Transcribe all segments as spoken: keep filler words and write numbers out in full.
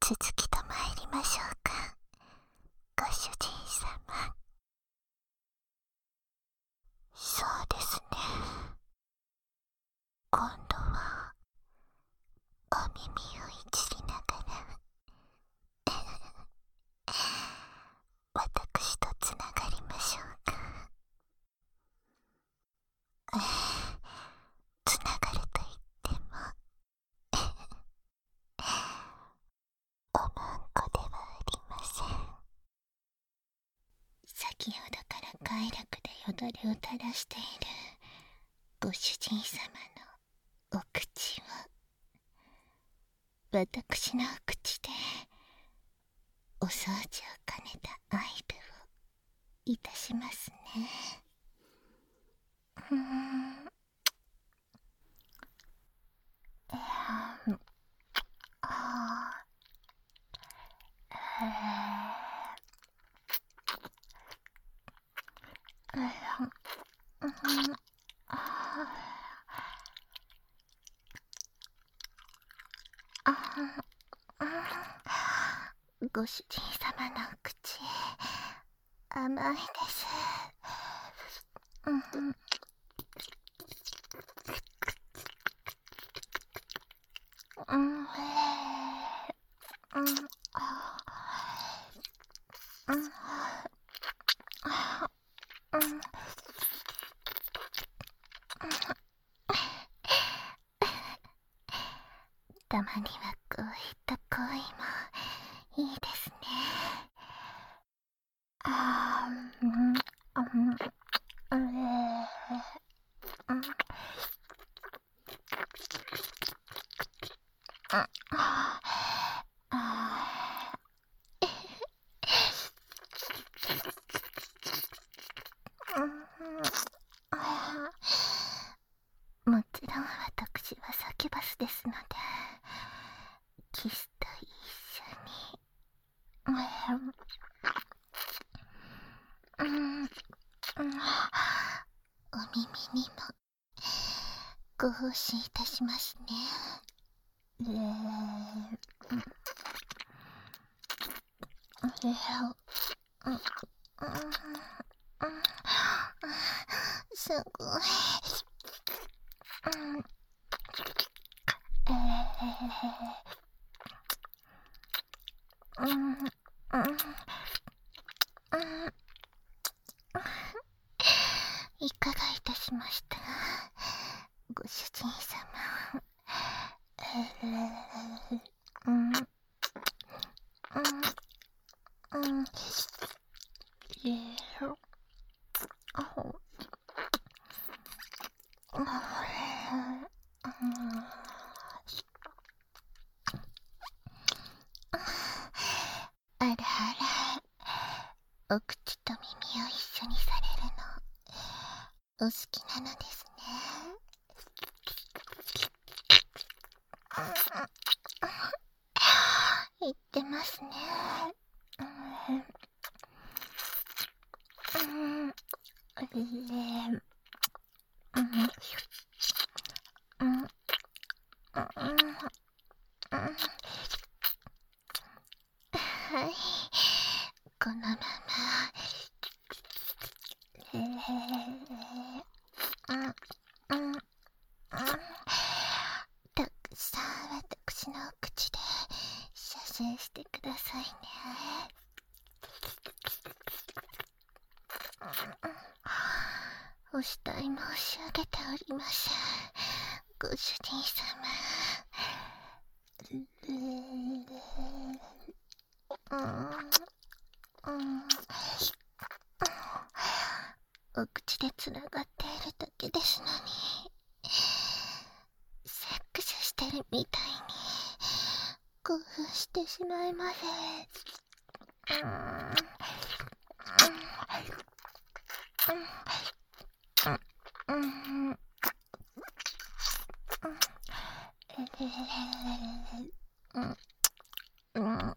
続きと参りましょうか、ご主人様。そうですね。今度はお耳をいじりながら私とつながりましょうか。つながると言ってもおまんこではありません。先ほどから快楽でよだれを垂らしているご主人様のお口を私のお口でお掃除を兼ねた愛撫をいたしますね。うーん。えー、あーえー、えー、うんああご主人様のお口甘いです。うんうんうんあうんうんたまにはこういった行為もいいですね。あーうんうんうれうんああもちろん私はサキュバスですので、キスと一緒にうんうんお耳にもご奉仕いたしますね。えー、えー、うんすごい。うん、えー、うん、うん、うんいかがいたしましたご主人様。えー、うん、うん、うん、えー、あほ、あほれ、うん、あらあら、お口と耳を一緒にされるのお好きなのですね。言ってますね。うん、うん、えー、うん、うん、うん、うん、はい、このまま、えー、うん、うん、うん、たくさん私のお口で射精してくださいね。お慕い申し上げております、ご主人様。うんうんお口でつながっているだけですのに、セックスしてるみたいに興奮してしまいます。うんうんうんうんうんうんうん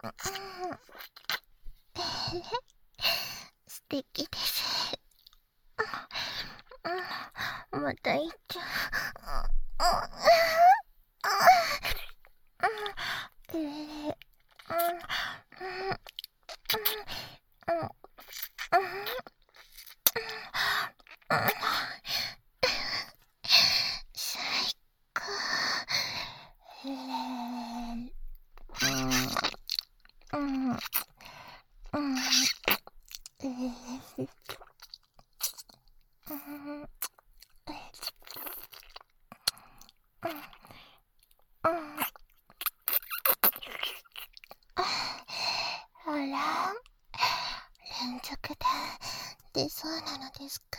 素敵です。またいっちゃう。えー最高。えーうんうんうんえーうんあら、連続で出そうなのですか？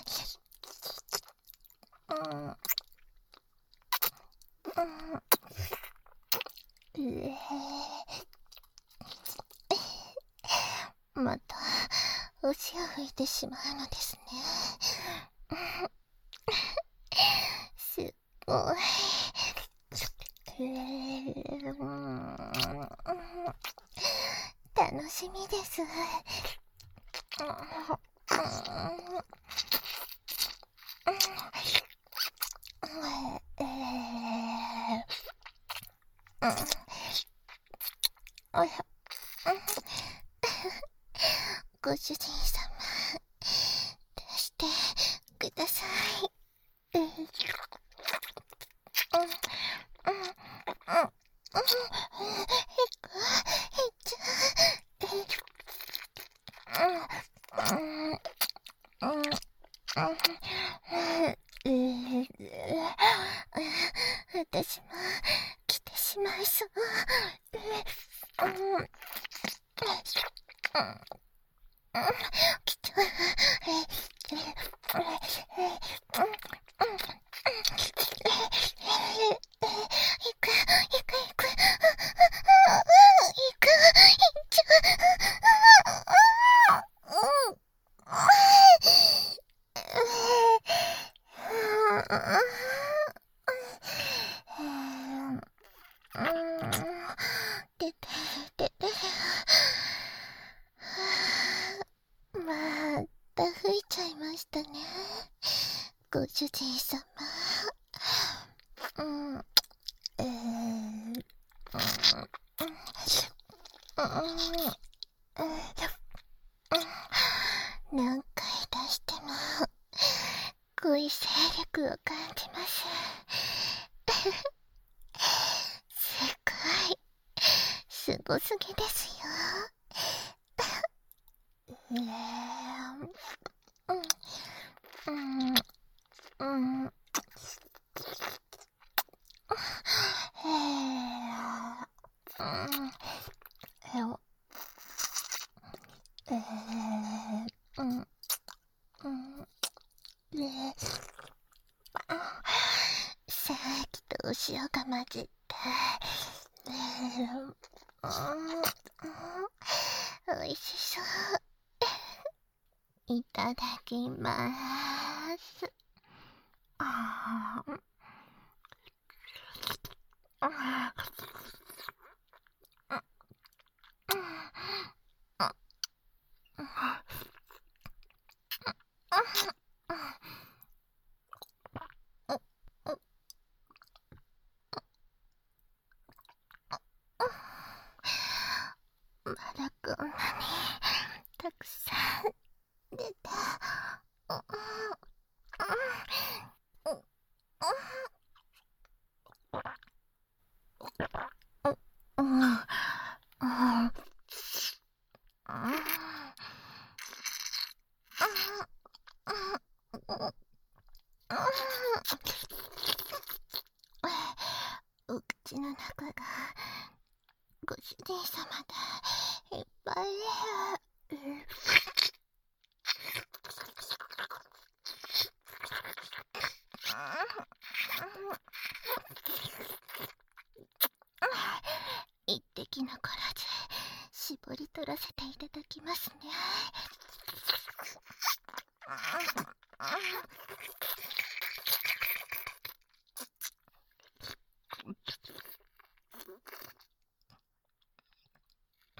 うんうんえー、また牛を吹いてしまうのですね。すっごい。えー、楽しみです。えー、おや、ご主人様、出してください。えー、うん、うん、うん、うん、えく、えちゃ、え、うん、うん、うん、えー、私も来てしまいそう。うん、うん、来ちゃう。行く、行く、行く。行く、行っちゃう。出て出てまた吹いちゃいましたね、ご主人様。うんえー、うん何回出しても恋勢力を感じます。すごい、すごすぎですよ。えー、うんうんうんえー、うんえおえー、うんうんで、あさっきとお塩が混じって、えー、うんおいしそう。いただきまーす。あーあまだこんなにたくさん出た。うん、うん、お口の中がご主人様でいっぱいで、一滴残らず絞り取らせていただきますね。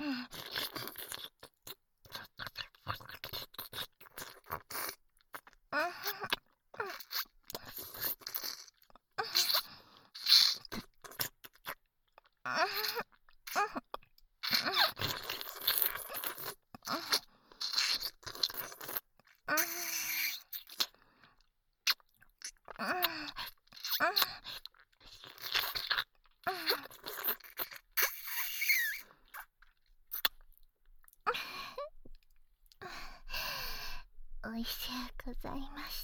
おいしゅうございました。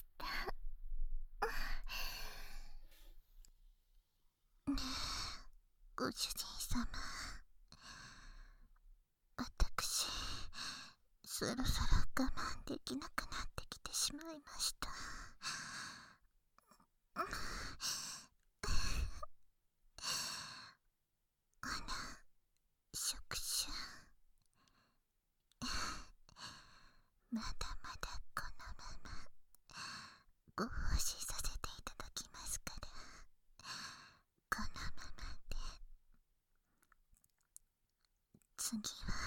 ねえ、ご主人様、私そろそろ我慢できなくなってきてしまいました。あら、触手、まだまだこのままご奉仕させていただきますから、このままで。次は